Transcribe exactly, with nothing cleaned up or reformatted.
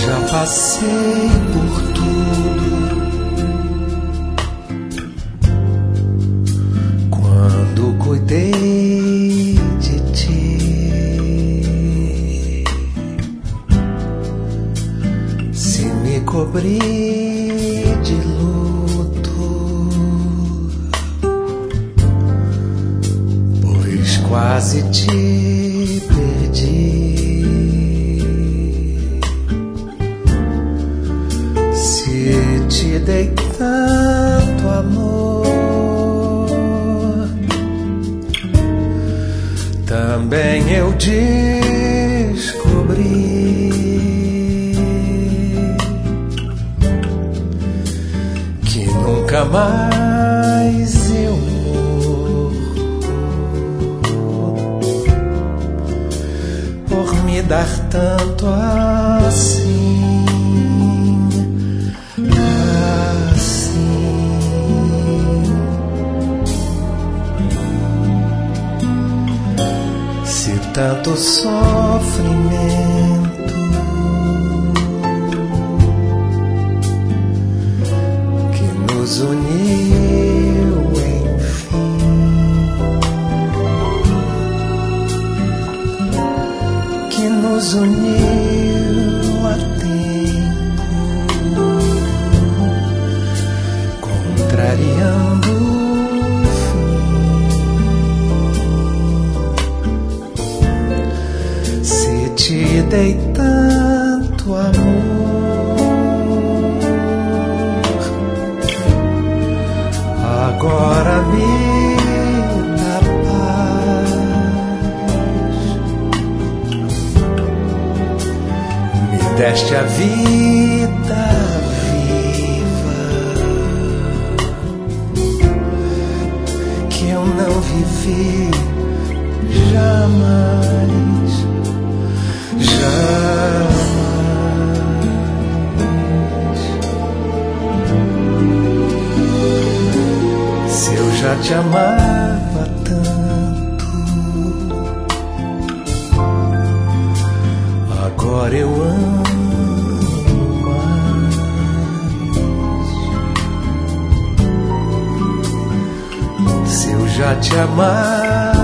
Já passei por tudo. Quando cuidei de ti, se me cobri de luto, pois quase te perdi. Te dei tanto amor, também eu descobri que nunca mais eu morro por me dar tanto assim. Tanto sofrimento que nos uniu, enfim, que nos uniu a tempo, contrariando te dei tanto amor, agora me dá paz. Me deste a vida viva que eu não vivi jamais. Jamais. Se eu já te amava tanto, agora eu amo mais. Se eu já te amava